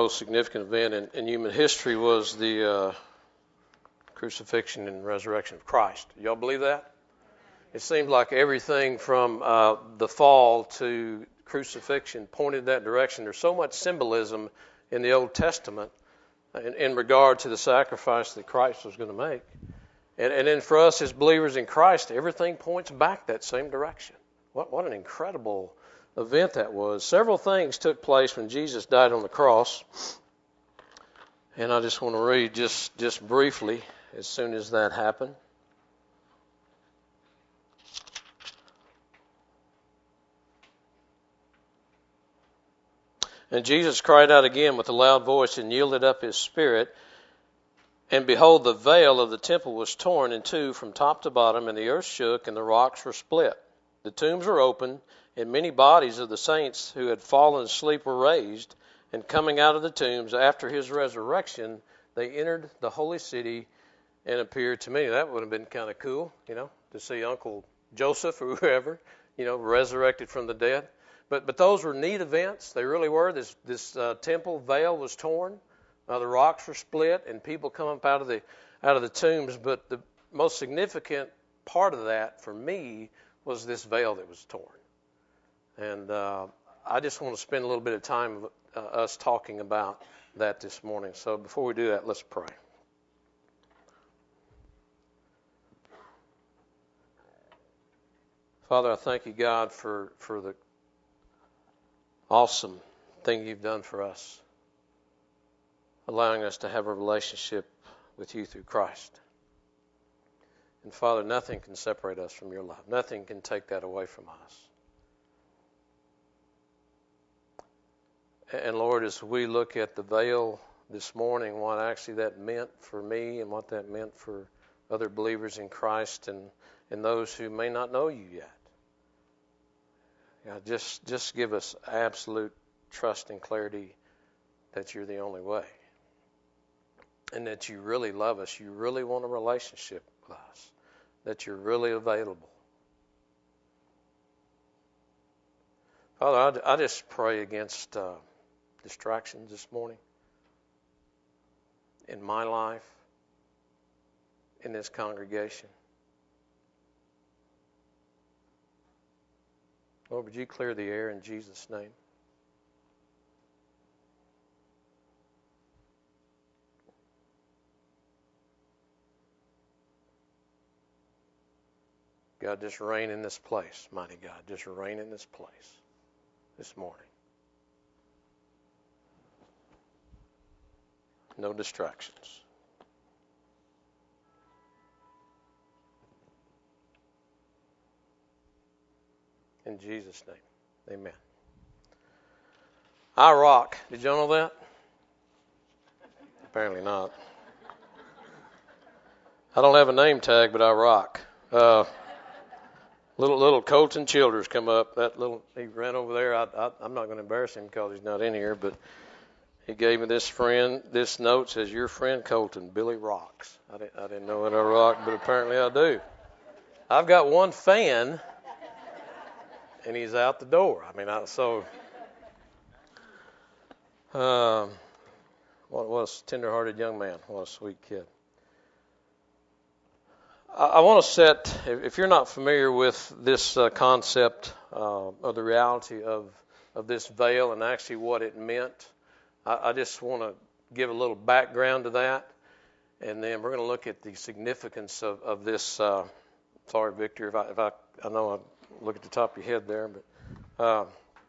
most significant event in human history was the crucifixion and resurrection of Christ. Y'all believe that? It seems like everything from the fall to crucifixion pointed that direction. There's so much symbolism in the Old Testament in regard to the sacrifice that Christ was going to make. And then for us as believers in Christ, everything points back that same direction. What an incredible event that was. Several things took place when Jesus died on the cross. And I just want to read just briefly as soon as that happened. And Jesus cried out again with a loud voice and yielded up his spirit. And behold, the veil of the temple was torn in two from top to bottom, and the earth shook, and the rocks were split. The tombs were opened, and many bodies of the saints who had fallen asleep were raised. And coming out of the tombs after his resurrection, they entered the holy city and appeared to many. That would have been kind of cool, to see Uncle Joseph or whoever, resurrected from the dead. But those were neat events. They really were. This temple veil was torn. The rocks were split, and people come up out of the tombs. But the most significant part of that for me was this veil that was torn. And I just want to spend a little bit of time us talking about that this morning. So before we do that, let's pray. Father, I thank you, God, for the awesome thing you've done for us, allowing us to have a relationship with you through Christ. And Father, nothing can separate us from your love. Nothing can take that away from us. And Lord, as we look at the veil this morning, what actually that meant for me and what that meant for other believers in Christ and those who may not know you yet. God, just give us absolute trust and clarity that you're the only way. And that you really love us. You really want a relationship with us. That you're really available. Father, I just pray against distractions this morning. In my life. In this congregation. Lord, would you clear the air in Jesus' name? God, just reign in this place, mighty God. Just reign in this place this morning. No distractions. In Jesus' name, amen. I rock. Did y'all know that? Apparently not. I don't have a name tag, but I rock. Little Colton Childers come up. He ran over there. I'm not going to embarrass him because he's not in here, but he gave me this note says, "Your friend Colton, Billy rocks." I didn't know that I rocked, but apparently I do. I've got one fan, and he's out the door. What a tender-hearted young man. What a sweet kid. I want to set, if you're not familiar with this concept of the reality of this veil and actually what it meant, I just want to give a little background to that, and then we're going to look at the significance of this. Sorry, Victor, if I know I look at the top of your head there, but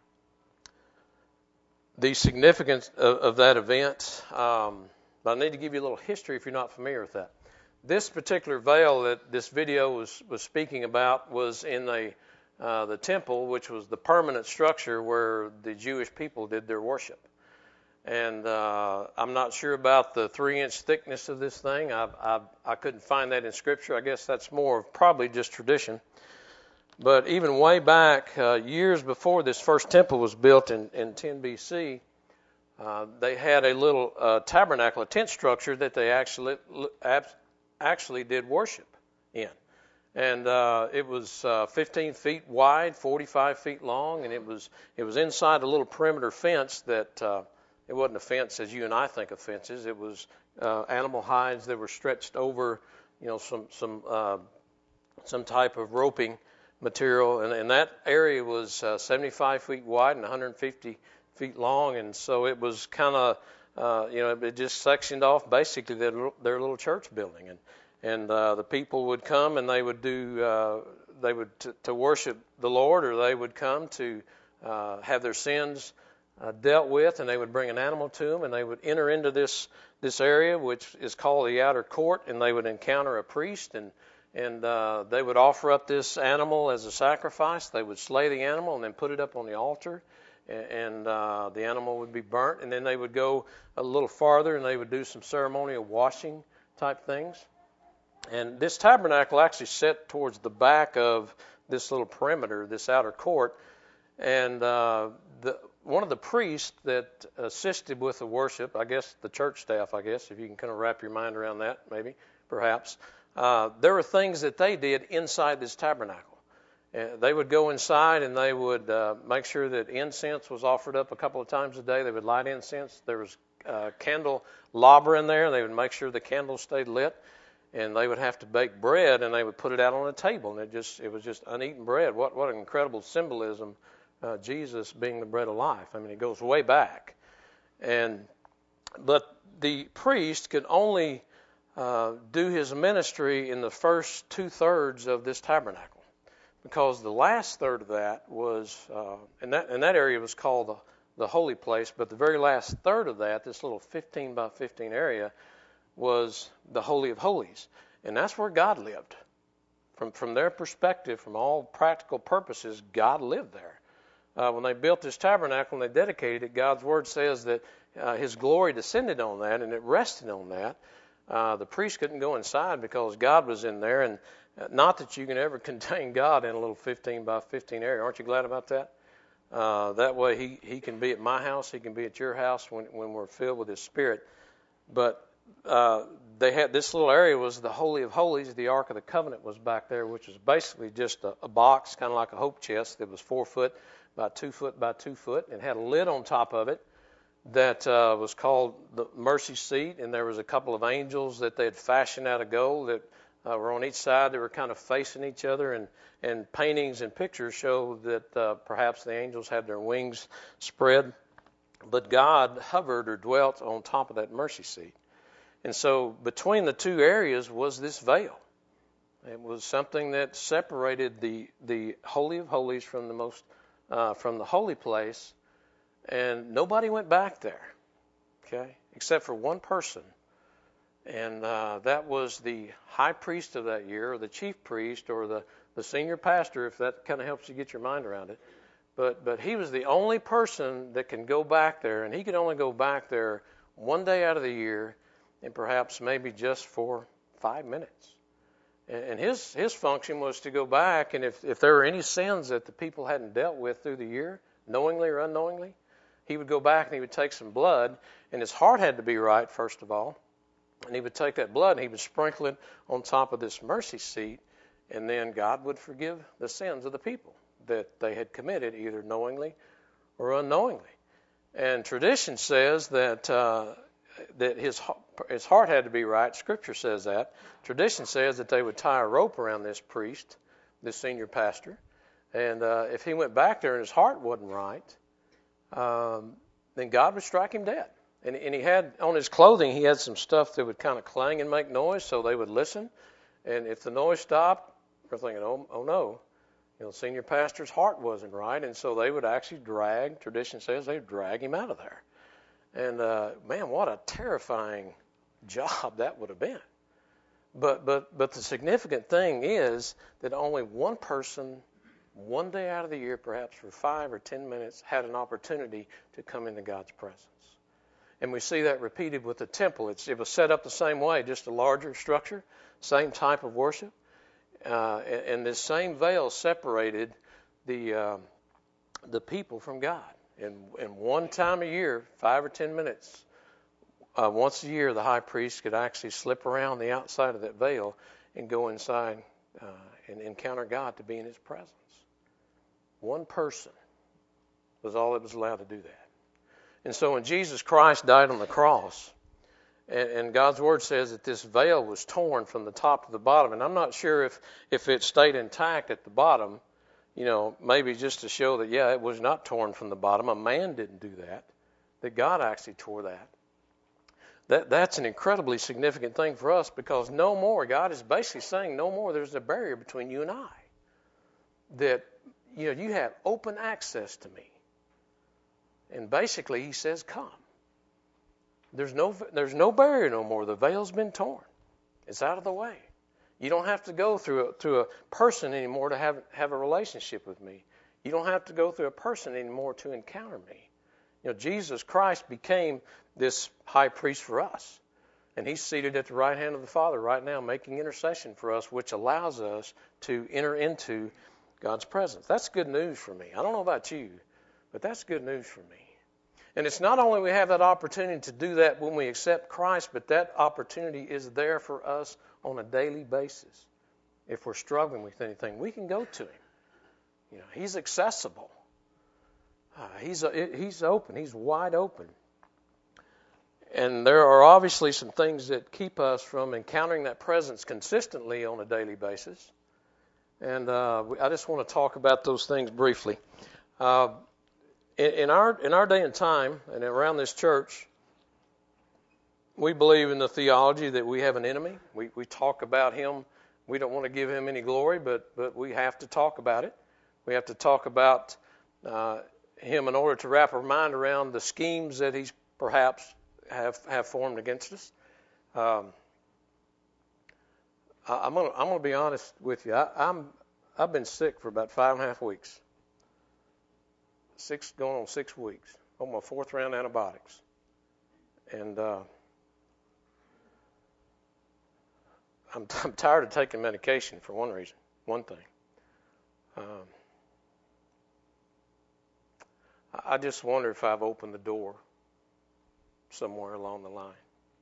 the significance of that event. I need to give you a little history if you're not familiar with that. This particular veil that this video was speaking about was in the temple, which was the permanent structure where the Jewish people did their worship. And I'm not sure about the 3-inch thickness of this thing. I couldn't find that in Scripture. I guess that's more of probably just tradition. But even way back, years before this first temple was built in 10 B.C., they had a little tabernacle, a tent structure that they actually did worship in. And it was 15 feet wide, 45 feet long, and it was inside a little perimeter fence that It wasn't a fence as you and I think of fences. It was animal hides that were stretched over, some type of roping material, and that area was 75 feet wide and 150 feet long, and so it was kind of, it just sectioned off basically their little church building, and the people would come and they would to worship the Lord, or they would come to have their sins dealt with, and they would bring an animal to them, and they would enter into this area, which is called the outer court, and they would encounter a priest, and they would offer up this animal as a sacrifice. They would slay the animal and then put it up on the altar, and the animal would be burnt, and then they would go a little farther and they would do some ceremonial washing type things. And this tabernacle actually set towards the back of this little perimeter, this outer court, and one of the priests that assisted with the worship, I guess the church staff, if you can kind of wrap your mind around that, maybe, perhaps, there were things that they did inside this tabernacle. They would go inside and they would make sure that incense was offered up a couple of times a day. They would light incense. There was candelabra in there. They would make sure the candles stayed lit. And they would have to bake bread, and they would put it out on a table, and it was just uneaten bread. What an incredible symbolism, Jesus being the bread of life. I mean, it goes way back. But the priest could only do his ministry in the first 2/3 of this tabernacle, because the last third of that was, and that area was called the holy place, but the very last third of that, this little 15 by 15 area, was the Holy of Holies, and that's where God lived. From their perspective, from all practical purposes, God lived there. When they built this tabernacle and they dedicated it, God's Word says that His glory descended on that, and it rested on that. The priest couldn't go inside because God was in there, and not that you can ever contain God in a little 15 by 15 area. Aren't you glad about that? That way He can be at my house, He can be at your house when we're filled with His Spirit. But they had this little area was the Holy of Holies. The Ark of the Covenant was back there, which was basically just a box, kind of like a hope chest that was 4 foot by 2 foot by 2 foot, and had a lid on top of it that was called the mercy seat. And there was a couple of angels that they had fashioned out of gold that were on each side. They were kind of facing each other, and paintings and pictures show that perhaps the angels had their wings spread, but God hovered or dwelt on top of that mercy seat. And so between the two areas was this veil. It was something that separated the Holy of Holies from the holy place, and nobody went back there, okay, except for one person, and that was the high priest of that year, or the chief priest, or the senior pastor, if that kind of helps you get your mind around it. But he was the only person that can go back there, and he could only go back there one day out of the year, and perhaps maybe just for 5 minutes. And his function was to go back, and if there were any sins that the people hadn't dealt with through the year, knowingly or unknowingly, he would go back and he would take some blood, and his heart had to be right, first of all, and he would take that blood and he would sprinkle it on top of this mercy seat, and then God would forgive the sins of the people that they had committed, either knowingly or unknowingly. And tradition says that his heart had to be right. Scripture says that. Tradition says that they would tie a rope around this priest, this senior pastor, and if he went back there and his heart wasn't right, then God would strike him dead. And he had on his clothing, he had some stuff that would kind of clang and make noise, so they would listen. And if the noise stopped, they're thinking, oh no, the senior pastor's heart wasn't right, and so they would actually tradition says they'd drag him out of there. And man, what a terrifying job that would have been. But the significant thing is that only one person, one day out of the year, perhaps for 5 or 10 minutes, had an opportunity to come into God's presence. And we see that repeated with the temple. It was set up the same way, just a larger structure, same type of worship. And this same veil separated the people from God. And one time a year, 5 or 10 minutes, once a year, the high priest could actually slip around the outside of that veil and go inside and encounter God to be in His presence. One person was all that was allowed to do that. And so when Jesus Christ died on the cross, and God's Word says that this veil was torn from the top to the bottom, and I'm not sure if it stayed intact at the bottom, maybe just to show that, yeah, it was not torn from the bottom. A man didn't do that God actually tore that. That's an incredibly significant thing for us, because no more, God is basically saying, no more there's a barrier between you and I. That, you have open access to me. And basically he says, come. There's no barrier no more. The veil's been torn. It's out of the way. You don't have to go through a person anymore to have a relationship with me. You don't have to go through a person anymore to encounter me. Jesus Christ became this high priest for us. And he's seated at the right hand of the Father right now, making intercession for us, which allows us to enter into God's presence. That's good news for me. I don't know about you, but that's good news for me. And it's not only we have that opportunity to do that when we accept Christ, but that opportunity is there for us on a daily basis. If we're struggling with anything, we can go to him. He's accessible. He's open. He's wide open. And there are obviously some things that keep us from encountering that presence consistently on a daily basis. And I just want to talk about those things briefly. In our day and time, and around this church, we believe in the theology that we have an enemy. We talk about him. We don't want to give him any glory, but we have to talk about it. We have to talk about him in order to wrap our mind around the schemes that he's perhaps have formed against us. I'm gonna be honest with you. I've been sick for about 5.5 weeks. Going on 6 weeks. On my 4th round antibiotics, and I'm tired of taking medication for one thing. I just wonder if I've opened the door somewhere along the line.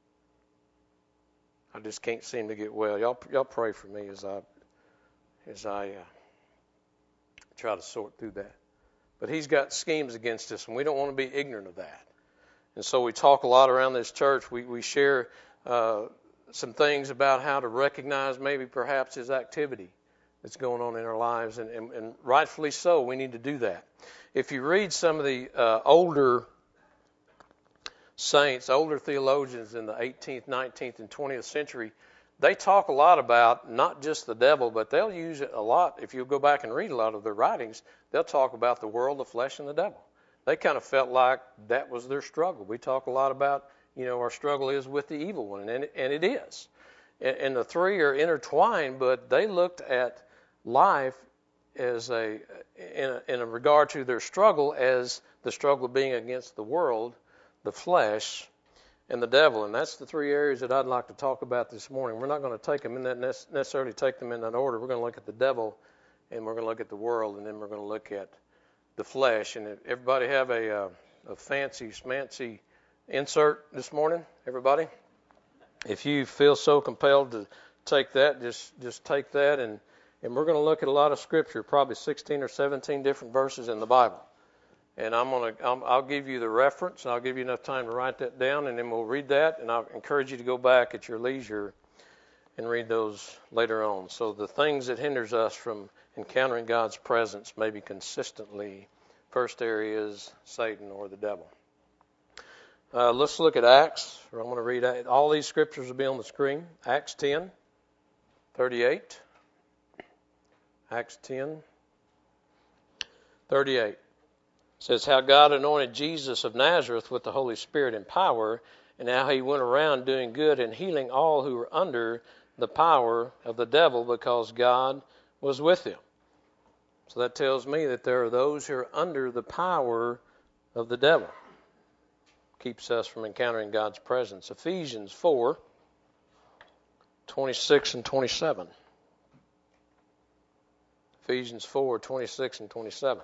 I just can't seem to get well. Y'all pray for me as I try to sort through that. But he's got schemes against us, and we don't want to be ignorant of that. And so we talk a lot around this church. We share some things about how to recognize maybe perhaps his activity that's going on in our lives, and rightfully so, we need to do that. If you read some of the older saints, older theologians in the 18th, 19th, and 20th century, they talk a lot about not just the devil, but they'll use it a lot. If you go back and read a lot of their writings, they'll talk about the world, the flesh, and the devil. They kind of felt like that was their struggle. We talk a lot about, our struggle is with the evil one, and it is. And the three are intertwined, but they looked at life as in a regard to their struggle as the struggle being against the world, the flesh, and the devil. And that's the 3 areas that I'd like to talk about this morning. We're not going to take them in that necessarily take them in that order. We're going to look at the devil, and we're going to look at the world, and then we're going to look at the flesh. And everybody have a fancy schmancy insert this morning, everybody? If you feel so compelled to take that, just take that, and we're going to look at a lot of scripture, probably 16 or 17 different verses in the Bible. And I'll give you the reference, and I'll give you enough time to write that down, and then we'll read that, and I'll encourage you to go back at your leisure and read those later on. So the things that hinders us from encountering God's presence maybe consistently, first area is Satan or the devil. Let's look at Acts. I'm going to read all these scriptures will be on the screen. Acts 10:38. Acts 10:38. Says how God anointed Jesus of Nazareth with the Holy Spirit and power, and how he went around doing good and healing all who were under the power of the devil, because God was with him. So that tells me that there are those who are under the power of the devil. Keeps us from encountering God's presence. Ephesians 4:26 and 27. Ephesians 4:26 and 27.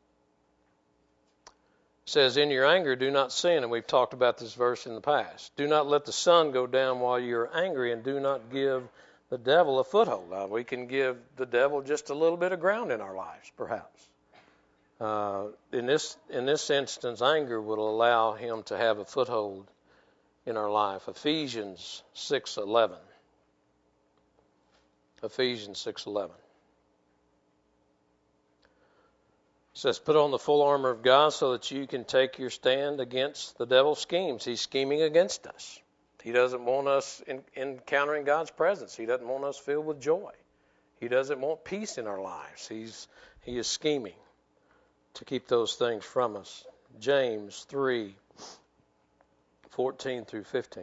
Says, in your anger, do not sin. And we've talked about this verse in the past. Do not let the sun go down while you're angry, and do not give the devil a foothold. Now, we can give the devil just a little bit of ground in our lives, perhaps. In this instance, anger will allow him to have a foothold in our life. Ephesians 6:11. Ephesians 6:11. It says, put on the full armor of God so that you can take your stand against the devil's schemes. He's scheming against us. He doesn't want us encountering God's presence. He doesn't want us filled with joy. He doesn't want peace in our lives. He is scheming to keep those things from us. James 3:14 through 15.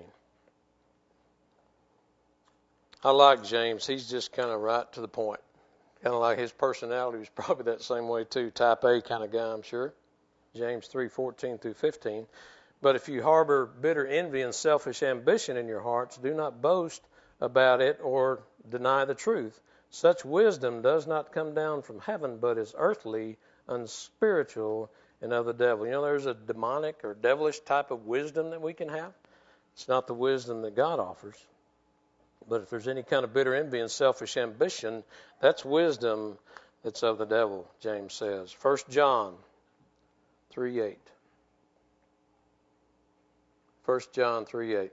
I like James. He's just kind of right to the point. Kind of like his personality was probably that same way too. Type A kind of guy, I'm sure. James 3:14 through 15. But if you harbor bitter envy and selfish ambition in your hearts, do not boast about it or deny the truth. Such wisdom does not come down from heaven, but is earthly, unspiritual, and of the devil. You know, there's a demonic or devilish type of wisdom that we can have. It's not the wisdom that God offers. But if there's any kind of bitter envy and selfish ambition, that's wisdom that's of the devil, James says. 1 John 3:8. 1 John 3:8.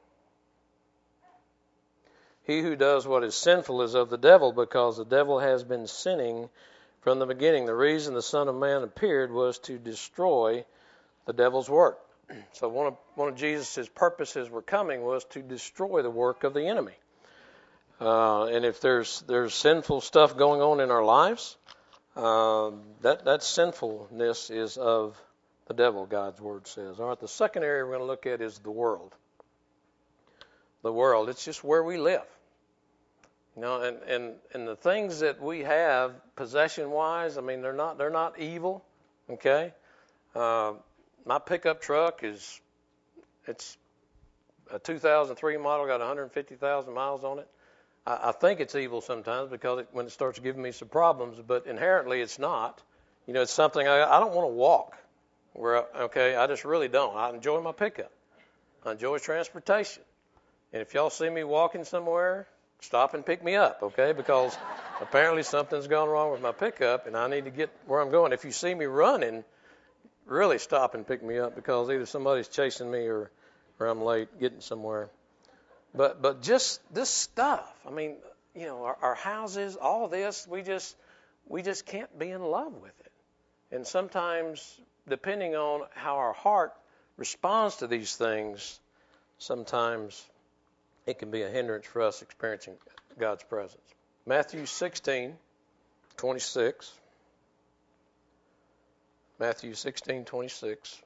He who does what is sinful is of the devil, because the devil has been sinning from the beginning. The reason the Son of Man appeared was to destroy the devil's work. So one of Jesus' purposes were coming was to destroy the work of the enemy. And if there's sinful stuff going on in our lives, that sinfulness is of the devil, God's Word says. All right, the second area we're going to look at is the world. The world, it's just where we live. You know, and the things that we have possession-wise, I mean, they're not evil, okay? My pickup truck it's a 2003 model, got 150,000 miles on it. I think it's evil sometimes because when it starts giving me some problems, but inherently it's not. You know, it's something I don't want to walk. I just really don't. I enjoy my pickup. I enjoy transportation. And if y'all see me walking somewhere, stop and pick me up, okay? Because apparently something's gone wrong with my pickup and I need to get where I'm going. If you see me running, really stop and pick me up because either somebody's chasing me or I'm late getting somewhere. But just this stuff, I mean, you know, our houses, all this, we just can't be in love with it. And sometimes, depending on how our heart responds to these things, sometimes it can be a hindrance for us experiencing God's presence. Matthew 16:26. Matthew 16:26.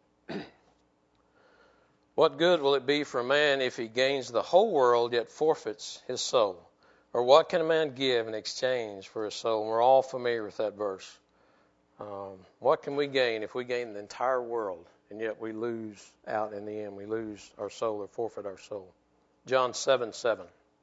What good will it be for a man if he gains the whole world yet forfeits his soul? Or what can a man give in exchange for his soul? And we're all familiar with that verse. What can we gain if we gain the entire world and yet we lose out in the end? We lose our soul or forfeit our soul. John 7:7.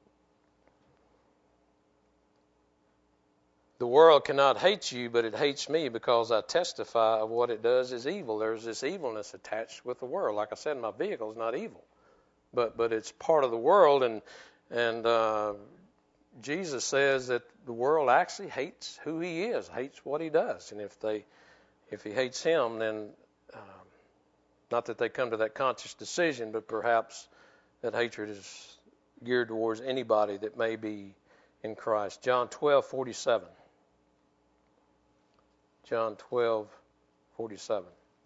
The world cannot hate you, but it hates me because I testify of what it does is evil. There's this evilness attached with the world. Like I said, my vehicle is not evil, but it's part of the world, and Jesus says that the world actually hates who he is, hates what he does, and if he hates him, then not that they come to that conscious decision, but perhaps that hatred is geared towards anybody that may be in Christ. John 12:47. John 12:47.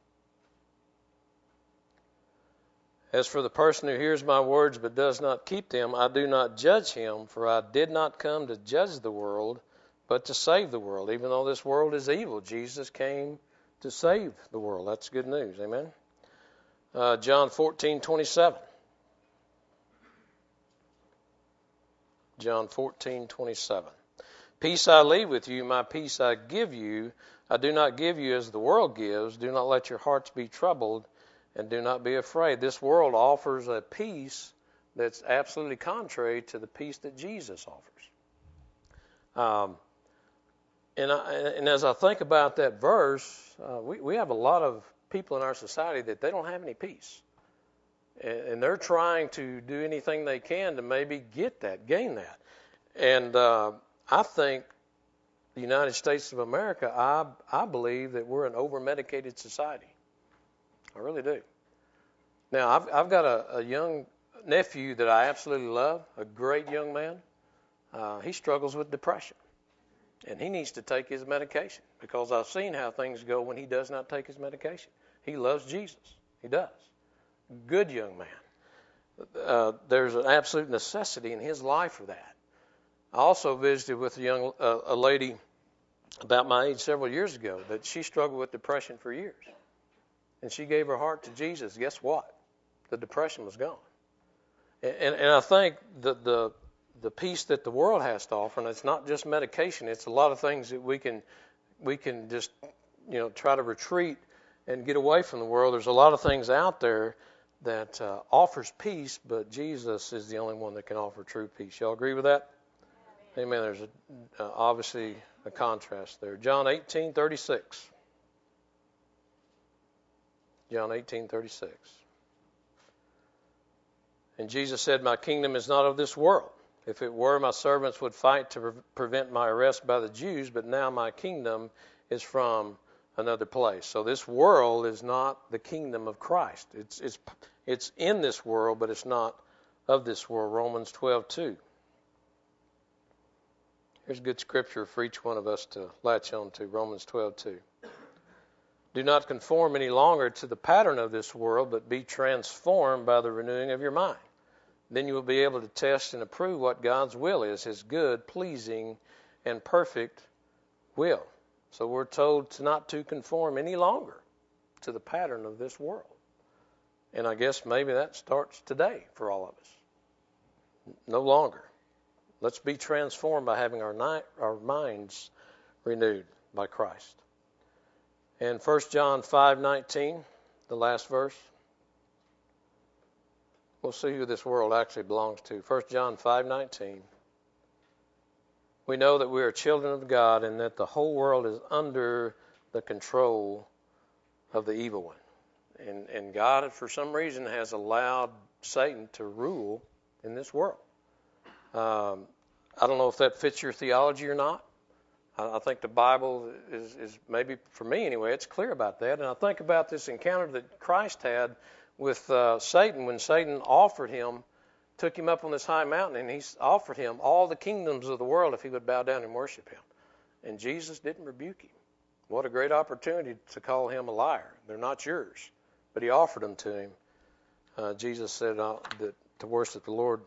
As for the person who hears my words but does not keep them, I do not judge him, for I did not come to judge the world, but to save the world. Even though this world is evil, Jesus came to save the world. That's good news. Amen. John 14:27. John 14:27. Peace I leave with you, my peace I give you. I do not give you as the world gives. Do not let your hearts be troubled, and do not be afraid. This world offers a peace that's absolutely contrary to the peace that Jesus offers. And as I think about that verse, we have a lot of people in our society that they don't have any peace. And they're trying to do anything they can to maybe gain that. And I think the United States of America, I believe that we're an over-medicated society. I really do. Now, I've got a young nephew that I absolutely love, a great young man. He struggles with depression, and he needs to take his medication because I've seen how things go when he does not take his medication. He loves Jesus. He does. Good young man. There's an absolute necessity in his life for that. I also visited with a lady about my age several years ago that she struggled with depression for years. And she gave her heart to Jesus. Guess what? The depression was gone. And I think the peace that the world has to offer, and it's not just medication, it's a lot of things that we can just, try to retreat and get away from the world. There's a lot of things out there that offers peace, but Jesus is the only one that can offer true peace. Y'all agree with that? Amen. There's obviously a contrast there. John 18:36. John 18:36. And Jesus said, "My kingdom is not of this world. If it were, my servants would fight to prevent my arrest by the Jews, but now my kingdom is from another place." So this world is not the kingdom of Christ. It's in this world, but it's not of this world. Romans 12:2. Here's good scripture for each one of us to latch on to. Romans 12:2. Do not conform any longer to the pattern of this world, but be transformed by the renewing of your mind. Then you will be able to test and approve what God's will is, His good, pleasing, and perfect will. So we're told not to conform any longer to the pattern of this world. And I guess maybe that starts today for all of us. No longer. Let's be transformed by having our minds renewed by Christ. And 1 John 5:19, the last verse. We'll see who this world actually belongs to. 1 John 5:19. We know that we are children of God and that the whole world is under the control of the evil one. And God, for some reason, has allowed Satan to rule in this world. I don't know if that fits your theology or not. I think the Bible is maybe, for me anyway, it's clear about that. And I think about this encounter that Christ had with Satan when Satan took him up on this high mountain, and he offered him all the kingdoms of the world if he would bow down and worship him. And Jesus didn't rebuke him. What a great opportunity to call him a liar. They're not yours. But he offered them to him. Jesus said that to worship the Lord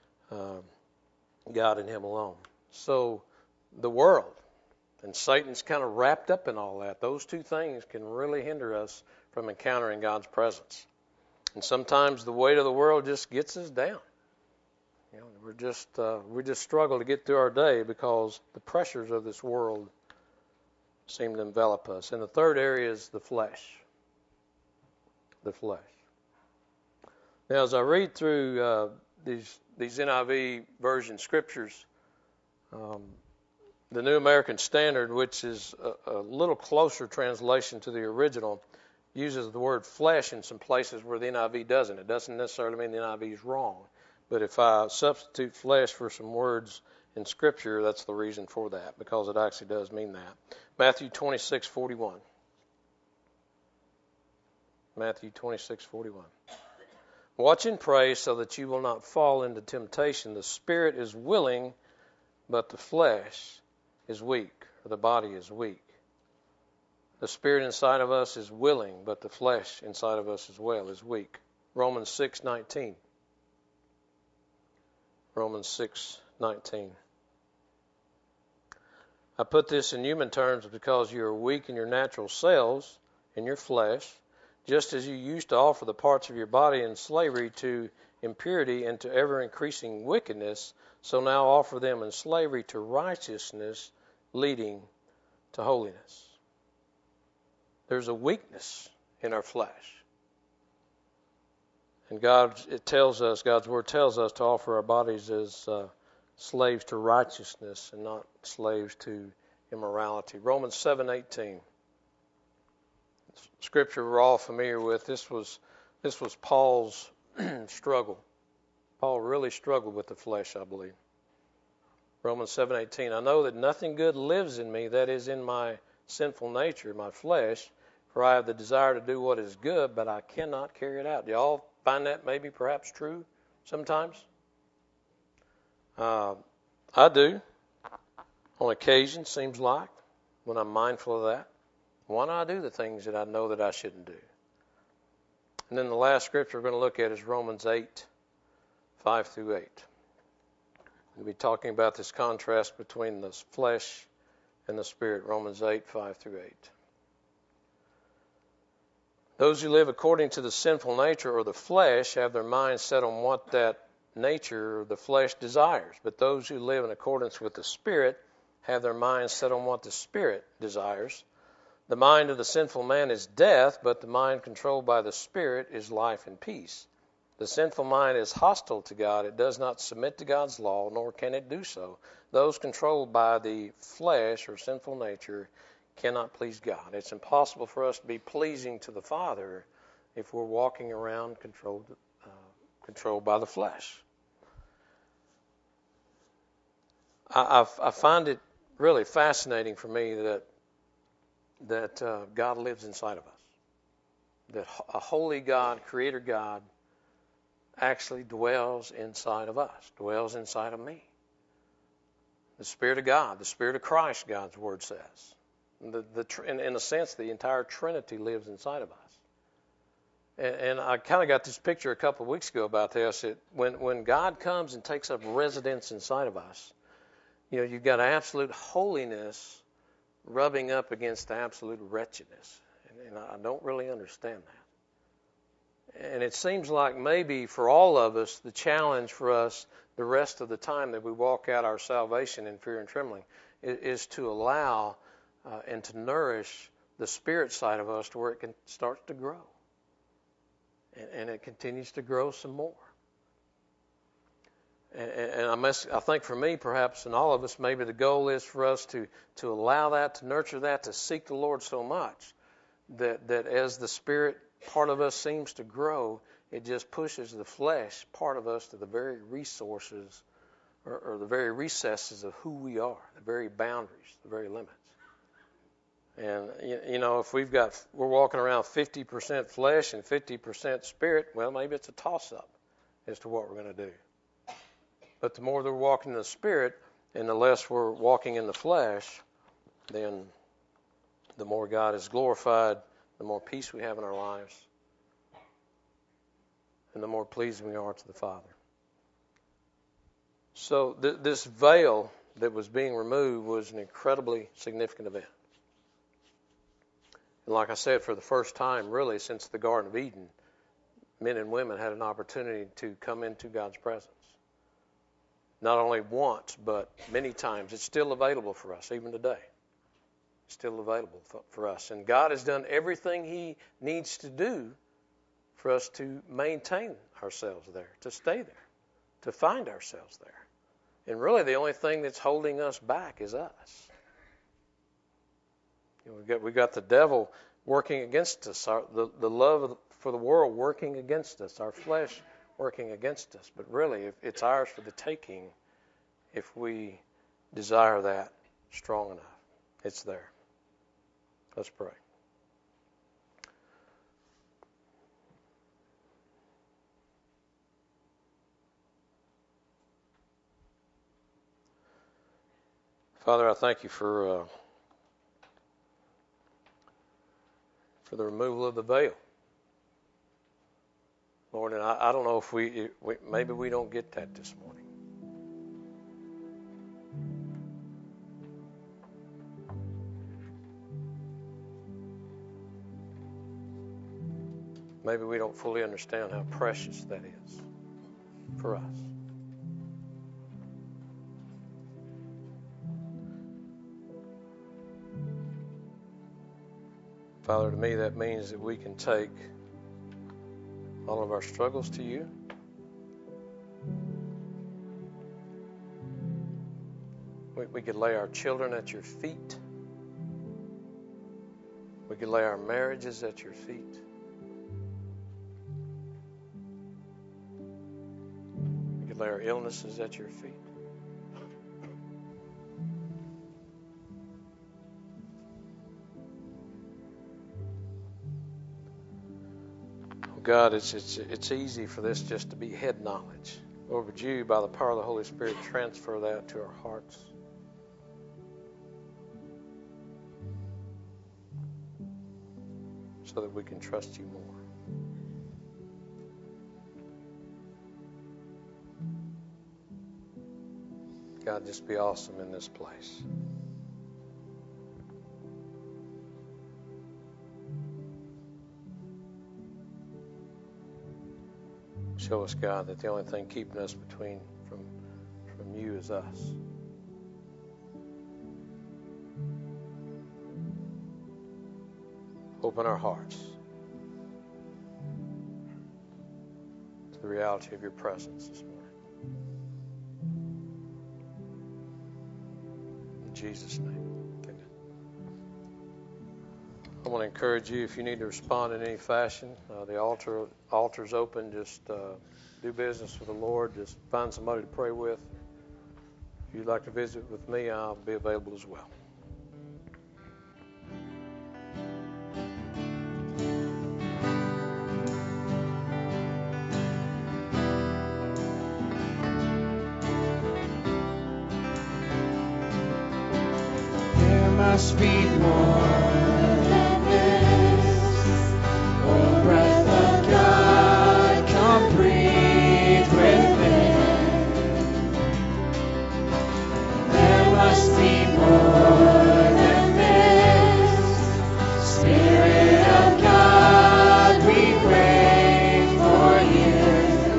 God and him alone. So the world and Satan's kind of wrapped up in all that. Those two things can really hinder us from encountering God's presence. And sometimes the weight of the world just gets us down. We just struggle to get through our day because the pressures of this world seem to envelop us. And the third area is the flesh. The flesh. Now, as I read through these NIV version scriptures, the New American Standard, which is a little closer translation to the original, uses the word flesh in some places where the NIV doesn't. It doesn't necessarily mean the NIV is wrong. But if I substitute flesh for some words in Scripture, that's the reason for that, because it actually does mean that. Matthew 26:41. Matthew 26:41. Watch and pray so that you will not fall into temptation. The spirit is willing, but the flesh is weak, or the body is weak. The spirit inside of us is willing, but the flesh inside of us as well is weak. Romans 6:19. Romans 6:19. I put this in human terms because you are weak in your natural selves, in your flesh, just as you used to offer the parts of your body in slavery to impurity and to ever-increasing wickedness, so now offer them in slavery to righteousness, leading to holiness. There's a weakness in our flesh. And God's Word tells us to offer our bodies as slaves to righteousness and not slaves to immorality. Romans 7:18. Scripture we're all familiar with. This was Paul's struggle. Paul really struggled with the flesh, I believe. Romans 7:18, I know that nothing good lives in me, that is in my sinful nature, my flesh, for I have the desire to do what is good, but I cannot carry it out. Do y'all find that maybe perhaps true sometimes? I do. On occasion, seems like, when I'm mindful of that. Why don't I do the things that I know that I shouldn't do? And then the last scripture we're going to look at is Romans 8:5 through 8. We'll be talking about this contrast between the flesh and the spirit. Romans 8:5 through 8. Those who live according to the sinful nature or the flesh have their minds set on what that nature or the flesh desires. But those who live in accordance with the Spirit have their minds set on what the Spirit desires. The mind of the sinful man is death, but the mind controlled by the Spirit is life and peace. The sinful mind is hostile to God. It does not submit to God's law, nor can it do so. Those controlled by the flesh or sinful nature cannot please God. It's impossible for us to be pleasing to the Father if we're walking around controlled by the flesh. I find it really fascinating for me that God lives inside of us. That a holy God, Creator God, actually dwells inside of us, dwells inside of me. The Spirit of God, the Spirit of Christ, God's Word says. In a sense, the entire Trinity lives inside of us. And I kind of got this picture a couple of weeks ago about this. When God comes and takes up residence inside of us, you've got absolute holiness rubbing up against absolute wretchedness. And I don't really understand that. And it seems like maybe for all of us, the challenge for us the rest of the time that we walk out our salvation in fear and trembling is to allow and to nourish the spirit side of us to where it starts to grow. And it continues to grow some more. And I think for me, perhaps, and all of us, maybe the goal is for us to allow that, to nurture that, to seek the Lord so much that as the spirit part of us seems to grow, it just pushes the flesh part of us to the very resources or the very recesses of who we are, the very boundaries, the very limits. And, if we're walking around 50% flesh and 50% spirit, well, maybe it's a toss-up as to what we're going to do. But the more that we're walking in the Spirit and the less we're walking in the flesh, then the more God is glorified, the more peace we have in our lives, and the more pleasing we are to the Father. So this veil that was being removed was an incredibly significant event. And like I said, for the first time, really, since the Garden of Eden, men and women had an opportunity to come into God's presence. Not only once, but many times. It's still available for us, even today. It's still available for us. And God has done everything He needs to do for us to maintain ourselves there, to stay there, to find ourselves there. And really, the only thing that's holding us back is us. We've got the devil working against us, the love for the world working against us, our flesh working against us. But really, it's ours for the taking if we desire that strong enough. It's there. Let's pray. Father, I thank you for the removal of the veil. Lord, and I don't know if maybe we don't get that this morning. Maybe we don't fully understand how precious that is for us. Father, to me that means that we can take all of our struggles to you. We could lay our children at your feet. We could lay our marriages at your feet. We could lay our illnesses at your feet. God, it's easy for this just to be head knowledge. Lord, would you, by the power of the Holy Spirit, transfer that to our hearts? So that we can trust you more. God, just be awesome in this place. Show us, God, that the only thing keeping us from you is us. Open our hearts to the reality of your presence this morning. In Jesus' name, amen. I want to encourage you, if you need to respond in any fashion, the altar's open. Just do business with the Lord. Just find somebody to pray with. If you'd like to visit with me, I'll be available as well. There must be more than this. Oh, breath of God, come breathe within. There must be more than this. Spirit of God, we pray for you.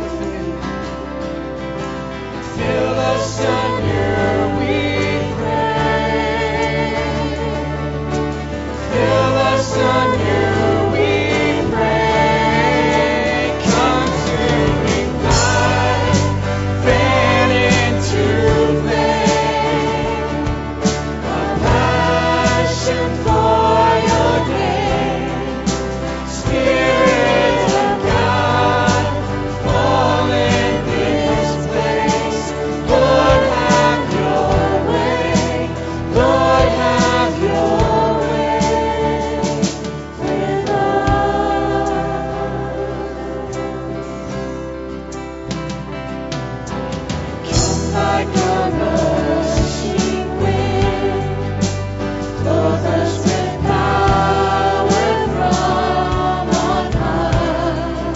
Fill us anew, we pray. Fill us anew, we pray. Consuming fire, fan into flame. A passion for your name. Spirit of God, fall in this place. Lord, have your way. Lord, have your way with us. Come like a rushing wind. Clothe us with power from on high.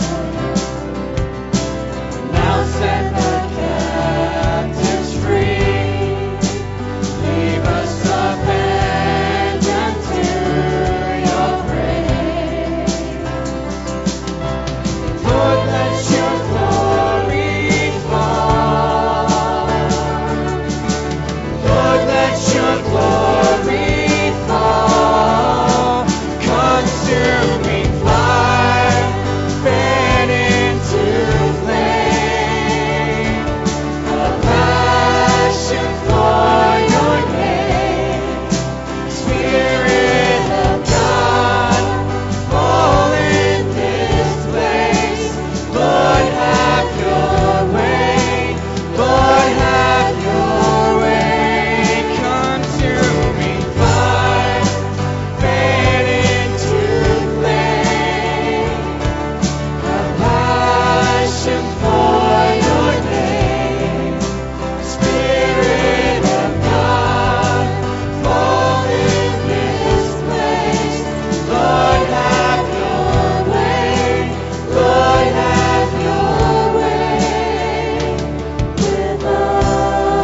Now set the captives free. Leave us abandoned to your praise. Lord, let your glory fall. Lord, let your glory fall. Consuming fire, fan into flame. A passion for your name. Spirit of God, fall in this place. Lord, have your way. Lord, have your way. Consuming fire, fan into flame. A passion for your name. Spirit of God, fall in this place. Lord, have your way. Lord, have your way with us.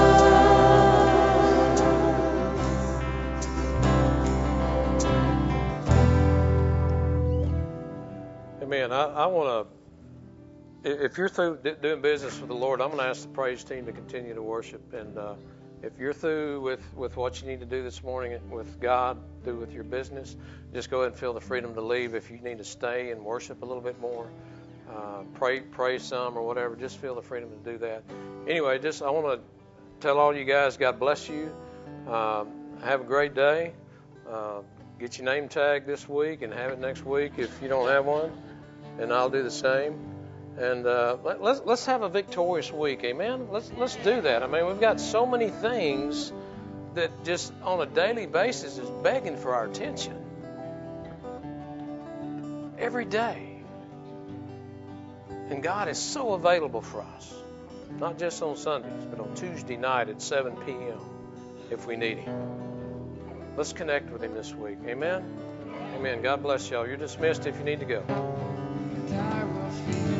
Amen. I want to, if you're through doing business with the Lord, I'm going to ask the praise team to continue to worship. And if you're through with what you need to do this morning with God, through with your business, just go ahead and feel the freedom to leave. If you need to stay and worship a little bit more, pray some or whatever, just feel the freedom to do that. Anyway, I want to tell all you guys, God bless you. Have a great day. Get your name tag this week and have it next week if you don't have one, and I'll do the same. And let's have a victorious week, amen. Let's do that. I mean, we've got so many things that just on a daily basis is begging for our attention every day. And God is so available for us, not just on Sundays, but on Tuesday night at 7 p.m. if we need Him. Let's connect with Him this week. Amen? Amen. God bless y'all. You're dismissed if you need to go.